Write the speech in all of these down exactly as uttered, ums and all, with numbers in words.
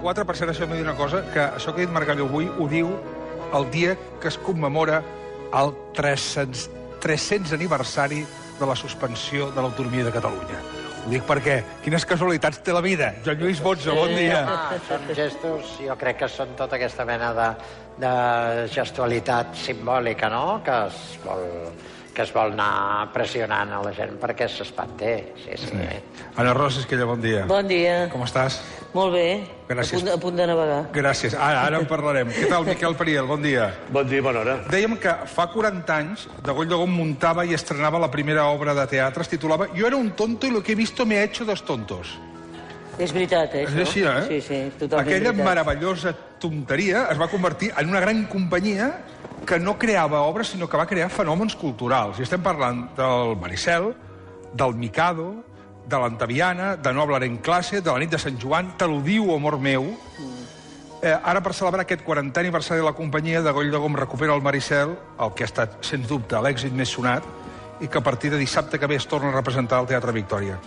quatre, per cert, això m'ha dit una cosa, que això que ha dit Margallo avui ho diu el dia que es commemora el tres-cents aniversari de la suspensió de l'autonomia de Catalunya. Ho dic perquè quines casualitats té la vida. Joan Lluís Botza, bon dia. Ah, són gestos, jo crec que són tota aquesta mena de, de gestualitat simbòlica, no?, que es vol... que es vol anar pressionant a la gent perquè s'espanté. Sí, sí. sí. Ana Rosa Esquella, bon dia. Bon dia. Com estàs? Molt bé. Gràcies. A punt, a punt de navegar. Gràcies. Ara, ara en parlarem. Què tal, Miquel Periel? Bon dia. Bon dia, bona hora. Dèiem que fa quaranta anys de Goll de Gom muntava i estrenava la primera obra de teatre. Es titulava Jo era un tonto y lo que he visto me ha hecho dos tontos. És veritat, eh, això? És així, eh? Sí, sí, totalment Aquella veritat. meravellosa tonteria es va convertir en una gran companyia que no creava obres, sinó que va crear fenòmens culturals. I estem parlant del Maricel, del Mikado, de l'Antaviana, de No hablaré en clase, de la nit de Sant Joan, Te lo diu, amor meu. Eh, ara, per celebrar aquest quarantè aniversari de la companyia, de Goll de Gom recupera el Maricel, el que ha estat, sens dubte, l'èxit més sonat, i que a partir de dissabte que ve es torna a representar al Teatre Victòria.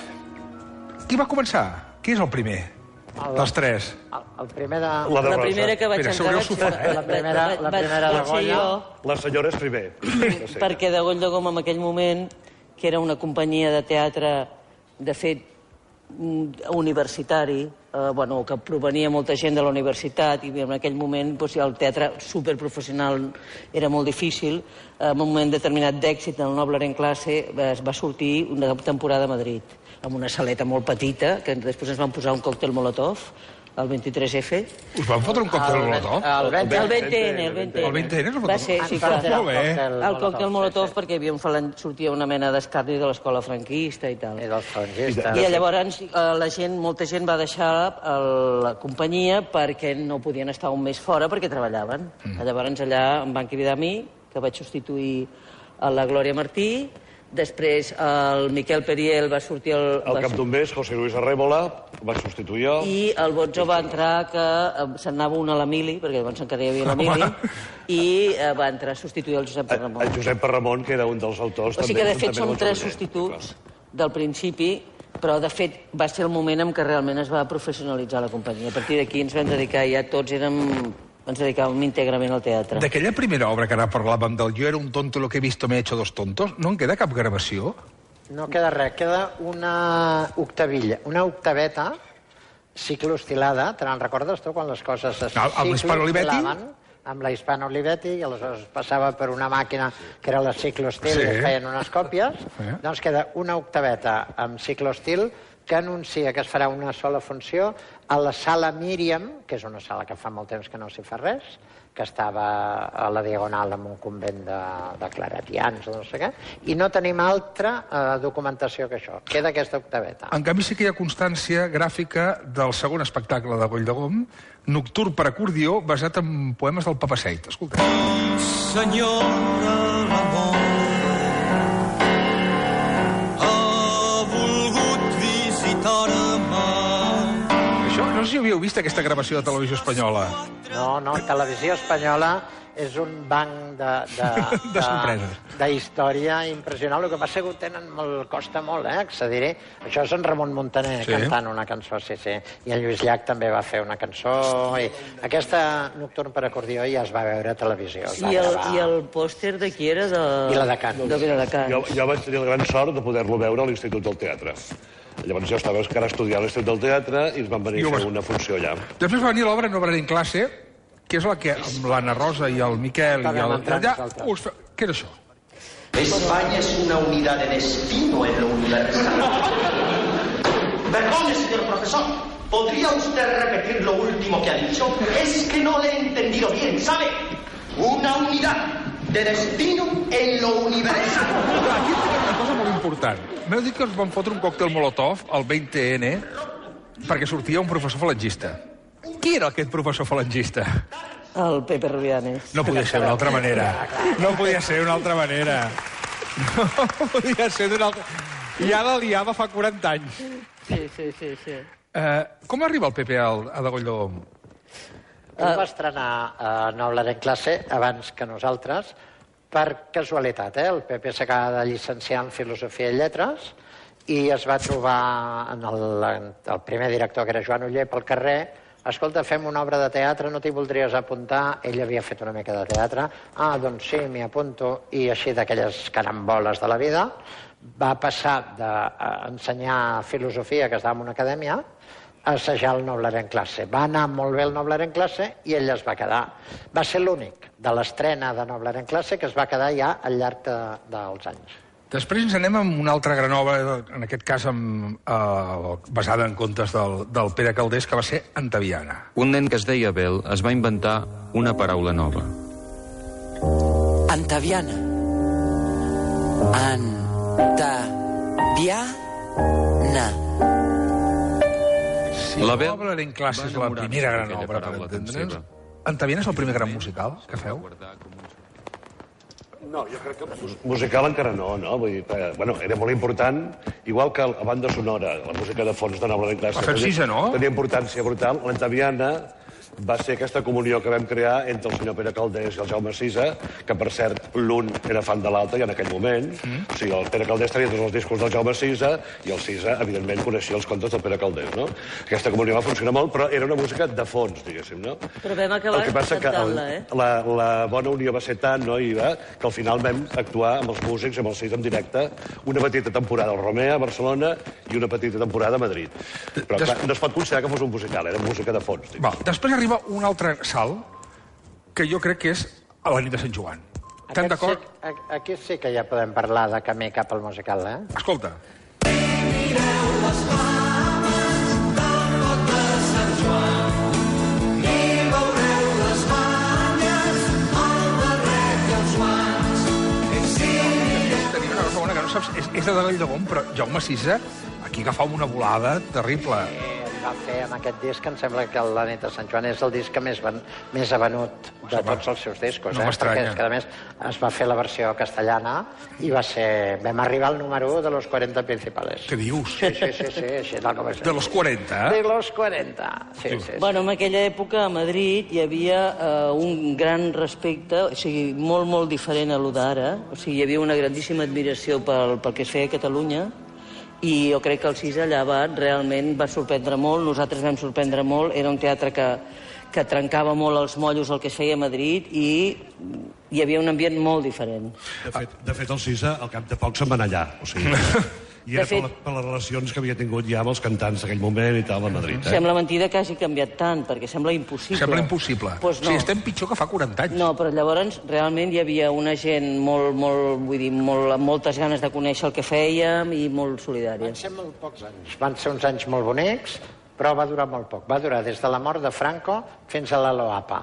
Qui va començar? Qui és el primer? El, dels tres. El, el primer de... La de La Rosa. primera que vaig Espera, entrar... s'hauria vaig- sofert, eh? La primera- vaig- la vaig- primera de vaig ser Goya. jo, La senyora és primer. Sí. perquè de Goll de Gom en aquell moment, que era una companyia de teatre, de fet, mm, universitari, eh, bueno, que provenia molta gent de la universitat, i en aquell moment doncs, el teatre superprofessional era molt difícil. En un moment determinat d'èxit, en el No hablaré en clase, es va sortir una temporada a Madrid, amb una saleta molt petita, que després ens van posar un còctel Molotov, el vint-i-tres efe. Us van fotre un còctel Molotov? El El vint ene, el vint ene. El vint ene es va Va fotre? ser, sí, Ah, clar. Molt bé. El còctel Molotov, perquè hi havia un falan... sortia una mena d'escarni de l'escola franquista i tal. I dels franquistes. I llavors eh, la gent, molta gent va deixar el, la companyia perquè no podien estar un mes fora perquè treballaven. Mm. Llavors allà em van cridar a mi, que vaig substituir a la Glòria Martí. Després el Miquel Periel va sortir... El, Al va cap d'un mes, José Luis Arrébola, vaig substituir jo. I el Botzo va entrar, que eh, se'n anava un a l'Emili, perquè llavors encara hi havia l'Emili, i eh, va entrar a substituir el Josep El Ramon. Josep Parramon, que era un dels autors... O sigui que, de fet, també som del tres Torner. substituts del principi, però, de fet, va ser el moment en què realment es va professionalitzar la companyia. A partir d'aquí ens vam dedicar, ja tots érem... ens dedicàvem íntegrament al teatre. D'aquella primera obra que ara parlàvem del Jo era un tonto lo que he visto me he hecho dos tontos, no en queda cap gravació? No queda res, queda una octavilla, una octaveta cicloestilada. Te n'en recordes tu, quan les coses es No, amb l'Hispano Olivetti? cicloestilaven? Amb la Hispano Olivetti, i aleshores passava per una màquina que era la cicloestil, Sí. i es feien unes còpies. Sí. Doncs queda una octaveta amb cicloestil que anuncia que es farà una sola funció a la sala Míriam, que és una sala que fa molt temps que no s'hi fa res, que estava a la Diagonal en un convent de, de claretians o no sé què, i no tenim altra eh, documentació que això. Queda aquesta octaveta. En canvi, sí que hi ha constància gràfica del segon espectacle de Goll de Gom, Nocturn per acordió, basat en poemes del Papa Seit. Escolta. Senyora Ramon ha volgut visitar-me. Això, no sé si havíeu vist aquesta gravació de Televisió Espanyola. No, no, Televisió Espanyola és un banc de, de, De sorpreses. de història impressionant. El que passa que ho tenen molt, costa molt, eh, accedir-hi. Això és en Ramon Montaner Sí. cantant una cançó, sí, sí. I en Lluís Llach també va fer una cançó. I aquesta Nocturn per acordió ja es va veure a televisió. Es va I el, gravar. i el pòster de qui era? De... Viladecans. De Viladecans. Jo, jo vaig tenir la gran sort de poder-lo veure a l'Institut del Teatre. Llavors jo estava encara estudiant a l'Institut del Teatre i ens van venir I ho a fer vas- una funció allà. Després va venir l'obra No hablaré en clase, que és la que amb l'Anna Rosa i el Miquel i el... Allà, us fa... Què era això? España es una unidad de destino en lo universal. Perdone, señor profesor. ¿Podría usted repetir lo último que ha dicho? Es que no le he entendido bien, ¿sabe? Una unidad de destino en lo universal. Aquí tenim una cosa molt important. M'heu dit que us van fotre un còctel Molotov al vint ene perquè sortia un professor falangista. Qui era aquest professor falangista? El Pepe Rubianes. No podia ser d'una altra manera. No podia ser d'una altra manera. No podia ser d'una altra... I ara la liava fa quaranta anys. Sí, sí, sí, sí. Uh, com arriba el Pepe al, a de Goll de Gom? Ell va estrenar a No hablaré en clase abans que nosaltres, per casualitat, eh? El Pepe s'acaba de llicenciar en Filosofia i Lletres i es va trobar en el, en el primer director, que era Joan Oller, pel carrer, escolta, fem una obra de teatre, no t'hi voldries apuntar? Ell havia fet una mica de teatre. Ah, doncs sí, m'hi apunto. I així d'aquelles caramboles de la vida, va passar d'ensenyar filosofia, que estava en una acadèmia, a assajar el Nobler en classe. Va anar molt bé el Nobler en classe i ell es va quedar. Va ser l'únic de l'estrena de Nobler en classe que es va quedar ja al llarg de, dels anys. Després ens anem amb una altra gran obra, en aquest cas amb, eh, basada en contes del, del Pere Calders, que va ser Antaviana. Un nen que es deia Abel es va inventar una paraula nova. Antaviana. Antaviana. Sí, l'Obra en classe és la primera gran obra, per entendre'ns. Antaviana és el primer gran musical que feu? No, jo crec que musical encara no, no? Vull dir, que, bueno, era molt important, igual que la banda sonora, la música de fons de Nobler en classe. La Francisa, no? Tenia importància brutal. L'Antaviana va ser aquesta comunió que vam crear entre el senyor Pere Calders i el Jaume Sisa, que, per cert, l'un era fan de l'altre ja en aquell moment. Mm. O sigui, el Pere Calders tenia tots els discos del Jaume Sisa i el Sisa, evidentment, coneixia els contes del Pere Calders, no? Aquesta comunió va funcionar molt, però era una música de fons, diguéssim, no? Però vam acabar cantant-la, eh? La, la bona unió va ser tant, no, i va, que al final vam actuar amb els músics, amb el Sisa en directe, una petita temporada al Romea, a Barcelona, i una petita temporada a Madrid. Però, clar, no es pot considerar que fos un musical, era música de fons. Va, després arriba un altre salt que jo crec que és a la nit de Sant Joan. Estem d'acord? Sí, aquí sí que ja podem parlar de camí cap al musical, eh? Escolta. Mireu les flames del pot de Sant Joan i veureu les banyes, el barret i els guants. Sí, Tenim una cosa bona que no saps, és, és de Vall d'Agom, però Jaume Sisa aquí agafava una volada terrible. Va fer amb aquest disc, em sembla que la nit de Sant Joan és el disc que més, ven, més ha venut de tots els seus discos, no eh? m'estranya. Perquè és que, a més, es va fer la versió castellana i va ser... Vam arribar al número u de los quaranta principales. Què dius? Sí, sí, sí, sí, així tal com és. De los quaranta, eh? De los quaranta, sí, sí. sí. Bueno, en aquella època a Madrid hi havia eh, un gran respecte, o sigui, molt, molt diferent a lo d'ara. O sigui, hi havia una grandíssima admiració pel, pel que es feia a Catalunya, i jo crec que el Sisa allà va, realment va sorprendre molt, nosaltres vam sorprendre molt, era un teatre que, que trencava molt els mollos el que es feia a Madrid i hi havia un ambient molt diferent. De fet, de fet el Sisa, al cap de poc, se'n va anar allà. O sigui, i era fet, per, la, per les relacions que havia tingut ja amb els cantants d'aquell moment i tal, a Madrid. Eh? Sembla mentida que hagi canviat tant, perquè sembla impossible. Sembla impossible. Pues no. O sigui, estem pitjor que fa quaranta anys. No, però llavors realment hi havia una gent molt, molt, vull dir, molt, amb moltes ganes de conèixer el que fèiem i molt solidària. Van ser molt pocs anys. Van ser uns anys molt bonics, però va durar molt poc. Va durar des de la mort de Franco fins a la Loapa.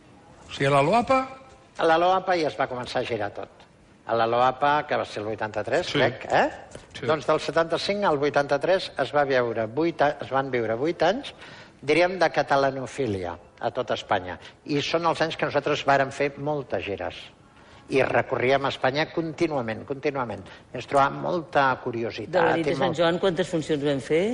O sigui, a la Loapa... A la Loapa ja es va començar a girar tot. A la Loapa, que va ser el vuitanta-tres, sí. crec, eh? Sí. Doncs del setanta-cinc al vuitanta-tres es, va viure vuit, es van viure vuit anys, diríem, de catalanofília a tot Espanya. I són els anys que nosaltres vàrem fer moltes gires. I recorríem a Espanya contínuament, contínuament. Ens trobàvem molta curiositat. De la nit de Sant molt... Joan, quantes funcions vam fer?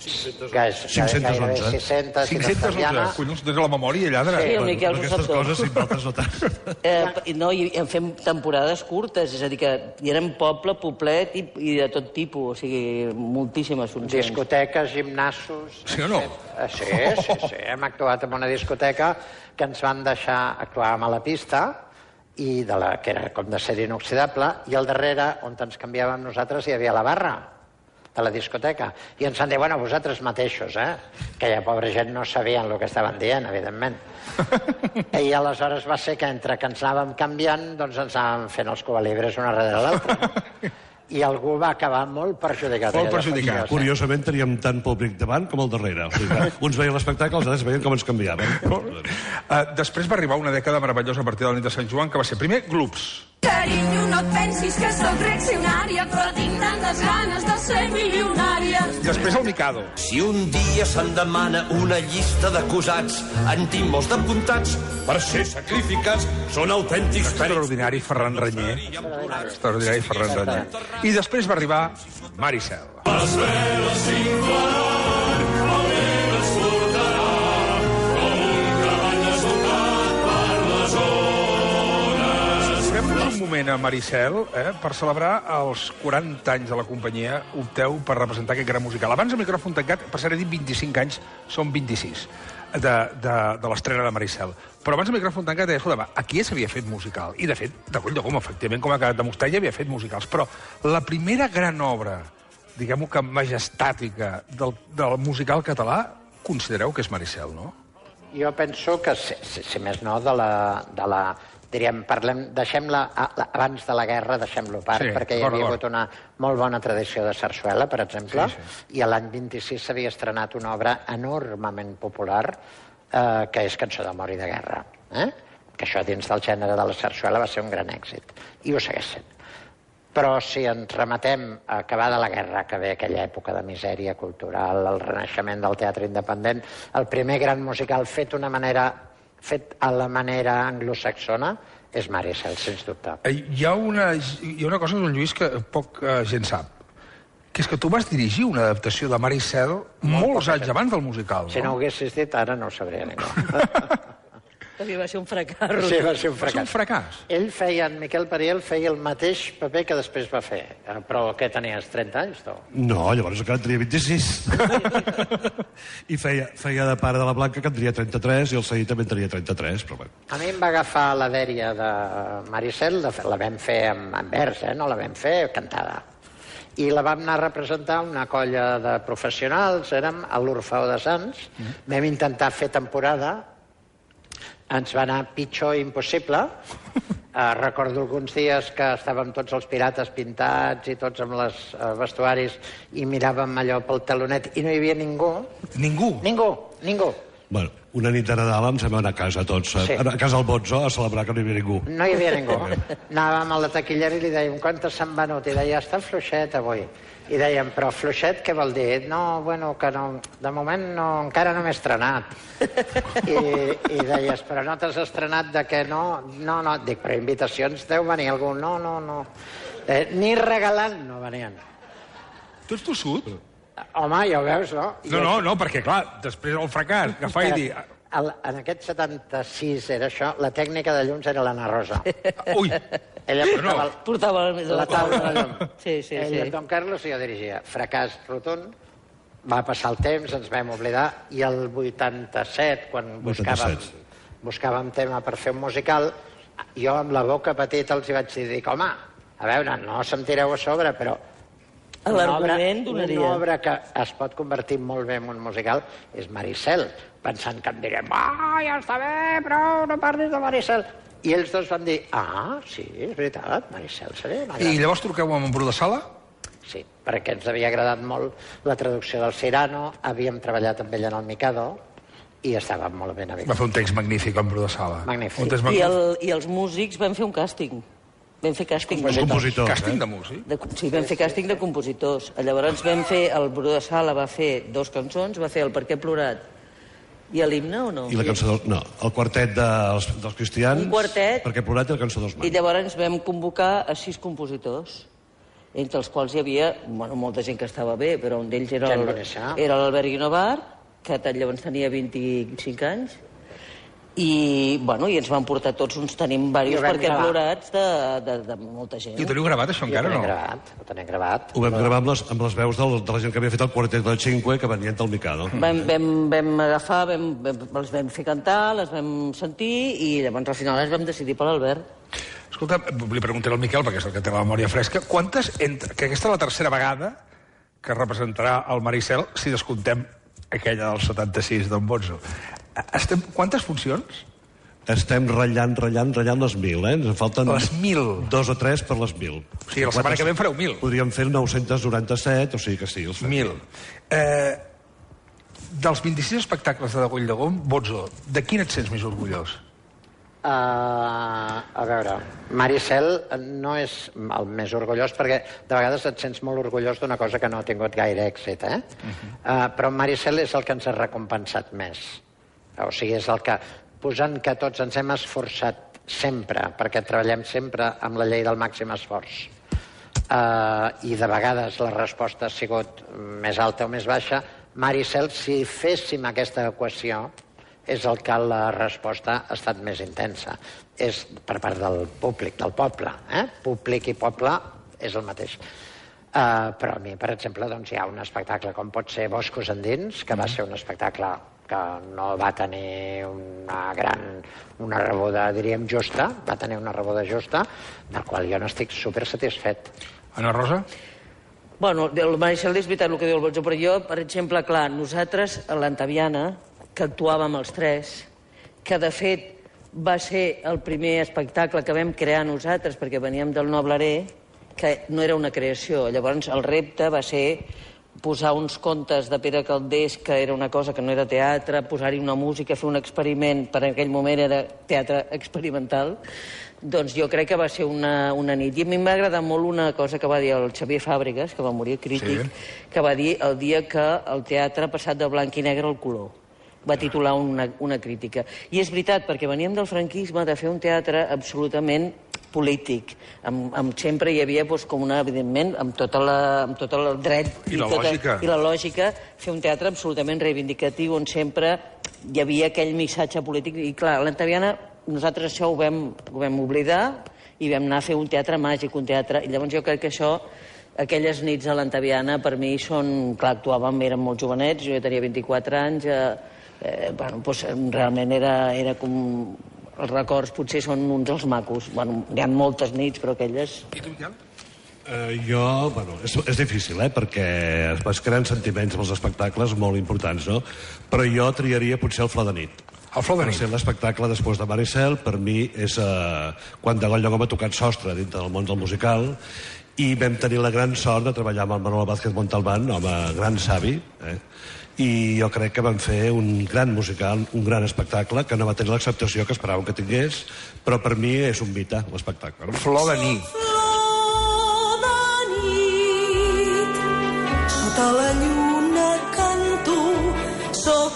cinc-centes onze. cinc-centes onze. Collons, tens la memòria allà de... Sí, el Miquel ho sap Aquestes tot. coses, si nosaltres no tant. Eh, no, i en fem temporades curtes, és a dir, que hi érem poble, poblet i, i de tot tipus, o sigui, moltíssimes funcions. Discoteques, gimnasos... Sí o no? Sí, sí, sí. Hem actuat en una discoteca que ens van deixar actuar a la pista, i de la, que era com de ser inoxidable, i al darrere, on ens canviàvem nosaltres, hi havia la barra de la discoteca. I ens van dir, bueno, vosaltres mateixos, eh? Que ja, pobra gent, no sabien el que estaven dient, evidentment. I aleshores va ser que entre que ens anàvem canviant, doncs ens anàvem fent els cubalibres una darrere l'altra. I algú va acabar molt perjudicat. Molt perjudicat. Curiosament, teníem tant públic davant com al darrere. O sigui, que uns veien l'espectacle, els altres veien com ens canviaven. Uh, després va arribar una dècada meravellosa a partir de la nit de Sant Joan, que va ser primer Gloops. Carinyo, no et pensis que soc reaccionària, però tinc tantes ganes de ser milionària. Després el Mikado. Si un dia se'n demana una llista d'acusats, en tinc molts d'apuntats per ser sacrificats, són autèntics perits. Extraordinari Ferran Renyer. Extraordinari Ferran Renyer. I després va arribar Maricel. Les veles s'inflaran, el vent es portarà, com un cavall desbocat per les ones. Fem-nos un moment a Maricel, eh, per celebrar els quaranta anys de la companyia. Opteu per representar aquest gran musical. Abans el micròfon tancat, per ser, he dit vint-i-cinc anys, són vint-i-sis. de, de, de l'estrena de Maricel. Però abans el micròfon tancat deia, escolta, aquí ja s'havia fet musical. I, de fet, de Coll de Gom, efectivament, com ha quedat demostrat, ja havia fet musicals. Però la primera gran obra, diguem-ho que majestàtica, del, del musical català, considereu que és Maricel, no? Jo penso que, si, si, si més no, de la... De la diríem, parlem, deixem-la abans de la guerra, deixem-lo part, sí, perquè hi havia hagut una molt bona tradició de sarsuela, per exemple, sí, sí. I l'any vint-i-sis s'havia estrenat una obra enormement popular, eh, que és Cançó d'amor i de guerra. Eh? Que això dins del gènere de la sarsuela va ser un gran èxit. I ho segueix sent. Però si ens remetem a acabar de la guerra, que ve aquella època de misèria cultural, el renaixement del teatre independent, el primer gran musical fet d'una manera... fet a la manera anglosaxona, és Maricel, sens dubte. Hi ha una, hi ha una cosa, Joan Lluís, que poc eh, gent sap, que és que tu vas dirigir una adaptació de Maricel molts anys abans del musical, no? Si no ho haguessis dit, ara no ho sabria ningú. Perquè va ser un fracàs. Sí, va ser un fracàs. Va ser un fracàs. Ell feia, en Miquel Pariel feia el mateix paper que després va fer. Però què tenies, trenta anys, tu? No, llavors encara tenia vint-i-sis. I feia, feia de pare de la Blanca, que en tenia trenta-tres, i el Saí també en tenia trenta-tres, però bé. A mi em va agafar la dèria de Maricel, de, la vam fer en, en vers, eh? No la vam fer cantada. I la vam anar a representar una colla de professionals, érem a l'Orfeó de Sants, mm. vam intentar fer temporada, ens va anar pitjor impossible. Uh, recordo alguns dies que estàvem tots els pirates pintats i tots amb els uh, vestuaris i miràvem allò pel talonet i no hi havia ningú. Ningú? Ningú, ningú. Bueno, una nit de Nadal ens vam anar a casa tots, sí. a casa al Bonzo, a celebrar que no hi havia ningú. No hi havia ningú. Anàvem a la taquillera i li dèiem, quantes se'n venut? I deia, està fluixet avui. I dèiem, però fluixet què vol dir? No, bueno, que no, de moment no, encara no m'he estrenat. I, I deies, però no t'has estrenat de què no? No, no, dic, però invitacions deu venir algú. No, no, no. Eh, ni regalant no venien. Tu ets tossut? Home, ja ho veus, no? No, no, no, perquè, clar, després del fracàs, agafar i dir... El, en aquest setanta-sis era això, la tècnica de llums era l'Anna Rosa. Ui! Ella portava, no. portava la, la taula de llum. Sí, sí, Ella, sí. Don Carlos, i jo dirigia. Fracàs rotund, va passar el temps, ens vam oblidar, i el vuitanta-set, quan buscàvem, buscàvem tema per fer un musical, jo amb la boca petita els hi vaig dir, home, a veure, no se'm tireu a sobre, però... Una obra, una obra que es pot convertir molt bé en un musical és Maricel, pensant que em direm, ah, ja està bé, però no parlis de Maricel. I ells dos van dir, ah, sí, és veritat, Maricel seria una gran... I llavors truqueu amb en Bru de Sala? Sí, perquè ens havia agradat molt la traducció del Cyrano, havíem treballat amb ell en el Mikado, i estàvem molt ben habituats. Va fer un text magnífic, en Bru de Sala. Magnífic. I, el, I els músics van fer un càsting. Vam fer càsting de compositors. Càsting eh? de músic? De, sí, vam fer càsting de compositors. Llavors vam fer, el Bru de Sala va fer dos cançons, va fer el Per què he plorat i l'himne o no? I la cançó del... No, el quartet dels, dels cristians... Un quartet. Per què he plorat i la cançó dels mans. I llavors vam convocar a sis compositors, entre els quals hi havia, bueno, molta gent que estava bé, però un d'ells era l'Albert Guinovar, que llavors tenia vint-i-cinc anys, i, bueno, i ens van portar tots uns, tenim diversos perquè plorats de, de, de molta gent. I ho teniu gravat, això, encara, no? Gravat, ho tenim gravat. Ho vam gravar amb les, amb les veus del, de la gent que havia fet el quartet del Cinque, que venien del Mikado. Vam, vam, vam agafar, vam, vam, els vam fer cantar, les vam sentir, i llavors al final les vam decidir per l'Albert. Escolta, li preguntaré al Miquel, perquè és el que té la memòria fresca, quantes, entre, que aquesta és la tercera vegada que representarà el Maricel, si descomptem aquella del setanta-sis d'en Bonzo. Estem, quantes funcions? Estem ratllant, ratllant, ratllant les mil, eh? Ens en falten... Les mil? Dos o tres per les mil. O sigui, la setmana que ve en fareu mil. Podríem fer nou-cents noranta-set, o sigui que sí, els fem. Mil. Eh, dels vint-i-sis espectacles de Coll de Gom, Bonzo, de quin et sents més orgullós? Uh, a veure, Maricel no és el més orgullós perquè de vegades et sents molt orgullós d'una cosa que no ha tingut gaire èxit, eh? Uh-huh. uh, però Maricel és el que ens ha recompensat més. O sigui, és el que, posant que tots ens hem esforçat sempre, perquè treballem sempre amb la llei del màxim esforç, uh, i de vegades la resposta ha sigut més alta o més baixa, Maricel, si féssim aquesta equació, és el que la resposta ha estat més intensa. És per part del públic, del poble. Eh? Públic i poble és el mateix. Uh, però a mi, per exemple, doncs, hi ha un espectacle com pot ser Boscos endins, que va ser un espectacle que no va tenir una gran, una rebuda, diríem, justa, va tenir una rebuda justa, del qual jo n'estic super satisfet. Ana Rosa? Bueno, el Maricel és veritat el que diu el Botjo, però jo, per exemple, clar, nosaltres, a l'Antaviana, que actuàvem els tres, que de fet va ser el primer espectacle que vam crear nosaltres, perquè veníem del Noblaré, que no era una creació. Llavors, el repte va ser posar uns contes de Pere Calders, que era una cosa que no era teatre, posar-hi una música, fer un experiment, per aquell moment era teatre experimental. Doncs jo crec que va ser una, una nit. I a mi m'ha agradat molt una cosa que va dir el Xavier Fàbregas, que va morir, crític, sí. que va dir el dia que el teatre ha passat de blanc i negre al color. Va titular una, una crítica. I és veritat, perquè veníem del franquisme de fer un teatre absolutament polític. Amb, amb sempre hi havia, doncs, com una, evidentment, amb, tota la, amb tot el dret i, i, la tota, lògica. i la lògica, fer un teatre absolutament reivindicatiu on sempre hi havia aquell missatge polític. I clar, a l'Antaviana nosaltres això ho vam, ho vam oblidar i vam anar a fer un teatre màgic, un teatre... I llavors jo crec que això, aquelles nits a l'Antaviana, per mi són... Clar, actuàvem, érem molt jovenets, jo ja tenia vint-i-quatre anys, eh, eh, bueno, doncs realment era, era com... Els records potser són uns dels macos. Bueno, hi ha moltes nits, però aquelles... I tu, Miquel? Uh, jo, bueno, és, és difícil, eh, perquè es vas creant sentiments amb els espectacles molt importants, no? Però jo triaria potser el Flor de nit. El Flor de nit. Per ser l'espectacle després de Maricel, per mi és uh, quan de Goll ha tocat sostre dintre del món del musical, i vam tenir la gran sort de treballar amb el Manuel Vázquez Montalbán, home gran savi, eh? I jo crec que vam fer un gran musical, un gran espectacle, que no va tenir l'acceptació que esperàvem que tingués, però per mi és un mite, l'espectacle. Flor de nit. Flor de nit, sota la lluna canto, soc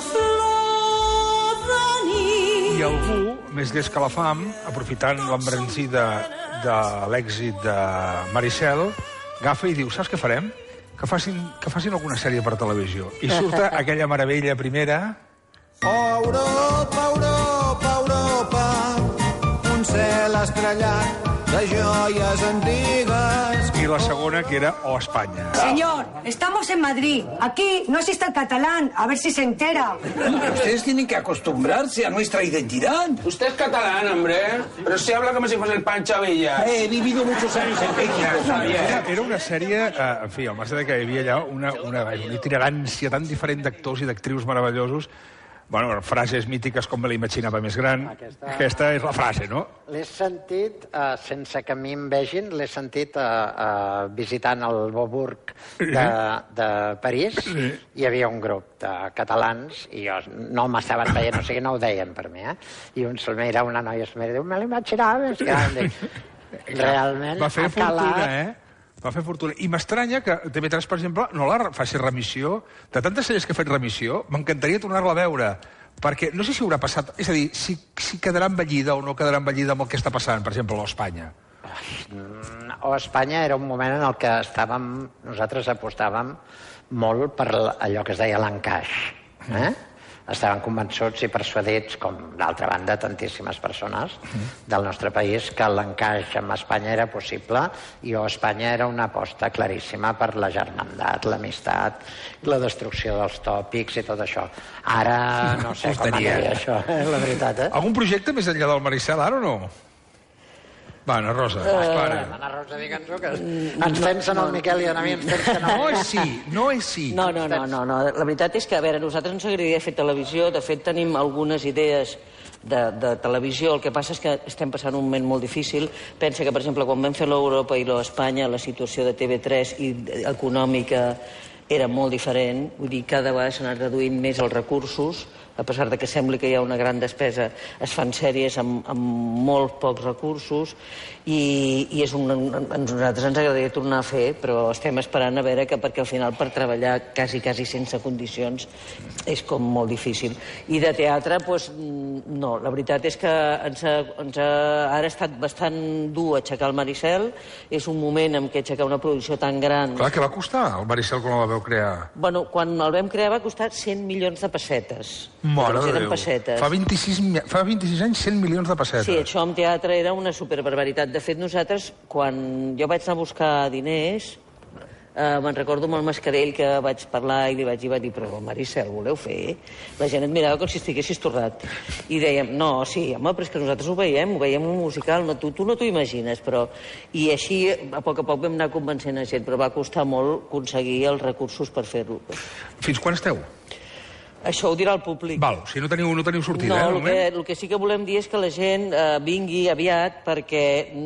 flor de nit. I algú, més llest que la fam, aprofitant l'embranzida de l'èxit de Maricel, agafa i diu, saps què farem? Que facin, que facin alguna sèrie per televisió. I surt aquella meravella primera... Oh, Europa, Europa, Europa, un cel estrellat de joies antigues. I la segona, que era Oh, Espanya. Señor, estamos en Madrid. Aquí no existe el catalán. A ver si se entera. Ustedes tienen que acostumbrarse a nuestra identidad. Usted es catalán, hombre, pero se habla como si fuese el Pancho Villa. He vivido muchos años en México. Era, era una sèrie, eh, en fi, al marge de que hi havia allà una, una, una itinerància tan diferent d'actors i d'actrius meravellosos. Bueno, frases mítiques com me la imaginava més gran. Aquesta, Aquesta és la frase, no? L'he sentit, eh, sense que a mi em vegin, l'he sentit eh, eh, visitant el Beaubourg de, de París. Sí. Hi havia un grup de catalans i jo, no m'estaven veient, o sigui, no ho deien per mi, eh? I un se'l mira, una noia se'l mira i diu, me la imaginava més gran. Realment va fer ha calat... fortuna, eh? Va fer fortuna. I m'estranya que T V tres, per exemple, no la faci remissió. De tantes sèries que ha fet remissió, m'encantaria tornar-la a veure, perquè no sé si haurà passat... És a dir, si, si quedarà envellida o no quedarà envellida amb el que està passant, per exemple, a Espanya. O Espanya era un moment en el que estàvem... Nosaltres apostàvem molt per allò que es deia l'encaix. Eh? Estaven convençuts i persuadits, com d'altra banda tantíssimes persones del nostre país, que l'encaix amb Espanya era possible i o Espanya era una aposta claríssima per la germandat, l'amistat, la destrucció dels tòpics i tot això. Ara no sé com aniria això, eh? La veritat, eh? Algun projecte més enllà del Maricel, ara o no? Va, Ana Rosa, uh, dispara. Ana Rosa, digue'ns-ho, que ens pensen el Miquel i a mi ens pensen el... No és sí, no és sí. No, no, no, no, no. La veritat és que, a veure, a nosaltres ens agradaria fer televisió. De fet, tenim algunes idees de, de televisió. El que passa és que estem passant un moment molt difícil. Pensa que, per exemple, quan vam fer l'Europa i l'Espanya, la situació de T V tres i econòmica era molt diferent. Vull dir, cada vegada s'han anat reduint més els recursos. A pesar de que sembli que hi ha una gran despesa, es fan sèries amb, amb molt pocs recursos i, i és un, a nosaltres ens agradaria tornar a fer, però estem esperant a veure que perquè al final per treballar quasi, quasi sense condicions és com molt difícil. I de teatre, doncs, no. La veritat és que ens ha, ens ha, ara ha estat bastant dur aixecar el Maricel. És un moment en què aixecar una producció tan gran... Clar, què va costar el Maricel quan la vau crear? Bueno, quan el vam crear va costar cent milions de pessetes. Mare de Déu. Fa vint-i-sis, fa vint-i-sis anys, cent milions de pessetes. Sí, això en teatre era una superbarbaritat. De fet, nosaltres, quan jo vaig anar a buscar diners, Uh, me'n recordo amb el Mascarell que vaig parlar i li vaig dir, va dir, però Maricel, voleu fer? La gent et mirava com si estiguessis torrat. I dèiem, no, sí, home, però és que nosaltres ho veiem, ho veiem un musical, no, tu, tu no t'ho imagines, però... I així, a poc a poc vam anar convencent a gent, però va costar molt aconseguir els recursos per fer-ho. Fins quan esteu? Això ho dirà el públic. Val, o sigui, no teniu, no teniu sortida, no, eh? No, el, el que sí que volem dir és que la gent eh, vingui aviat perquè,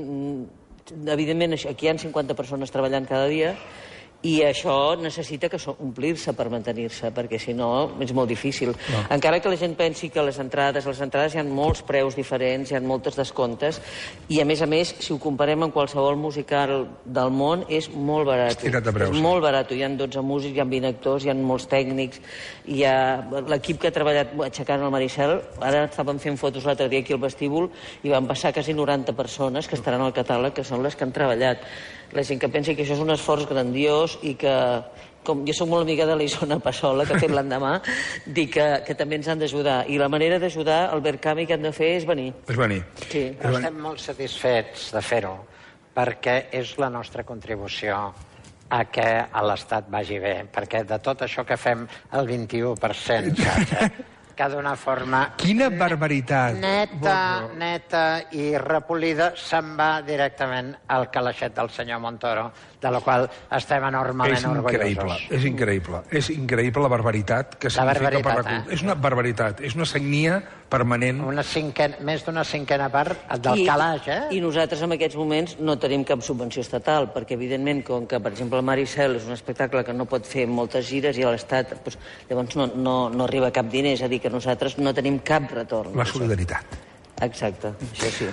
mm, evidentment, aquí hi ha cinquanta persones treballant cada dia i això necessita que omplir-se per mantenir-se, perquè si no és molt difícil. No. Encara que la gent pensi que les entrades, les entrades hi ha molts preus diferents, hi ha moltes descomptes, i a més a més, si ho comparem amb qualsevol musical del món, és molt barat. Estirat de preus. És molt barat. Hi ha dotze músics, hi ha vint actors, hi ha molts tècnics, hi ha l'equip que ha treballat aixecant el Maricel, ara estàvem fent fotos l'altre dia aquí al vestíbul i van passar quasi noranta persones que estaran al catàleg, que són les que han treballat. La gent que pensa que això és un esforç grandiós i que, com jo soc molt amiga de l'Isona Passola, que ha fet l'endemà, dic que, que també ens han d'ajudar. I la manera d'ajudar, el Verkami que han de fer és venir. És venir. Sí. Però estem molt satisfets de fer-ho, perquè és la nostra contribució a que a l'Estat vagi bé, perquè de tot això que fem el vint-i-u per cent, saps? Que d'una forma... Quina barbaritat! Neta, neta i repolida se'n va directament al calaixet del senyor Montoro, de la qual estem enormement orgullosos. És increïble, és increïble la barbaritat que significa per la cultura. És una barbaritat, és una sagnia permanent. Una cinquena, més d'una cinquena part del calaix, eh? I nosaltres en aquests moments no tenim cap subvenció estatal, perquè evidentment, com que, per exemple, el Maricel és un espectacle que no pot fer moltes gires i a l'Estat, doncs, llavors no, no, no arriba cap diner, és a dir, que nosaltres no tenim cap retorn. La solidaritat. Exacte, això sí.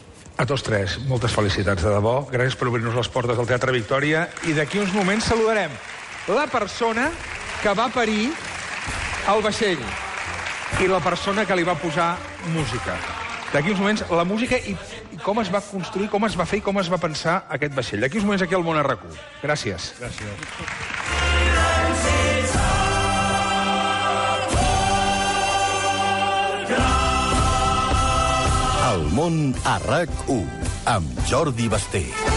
A tots tres, moltes felicitats, de debò. Gràcies per obrir-nos les portes del Teatre Victòria. I d'aquí uns moments saludarem la persona que va parir el vaixell i la persona que li va posar música. D'aquí uns moments, la música i, i com es va construir, com es va fer i com es va pensar aquest vaixell. D'aquí uns moments aquí al Món a RAC u. Gràcies. Gràcies. El Món a RAC u, amb Jordi Basté.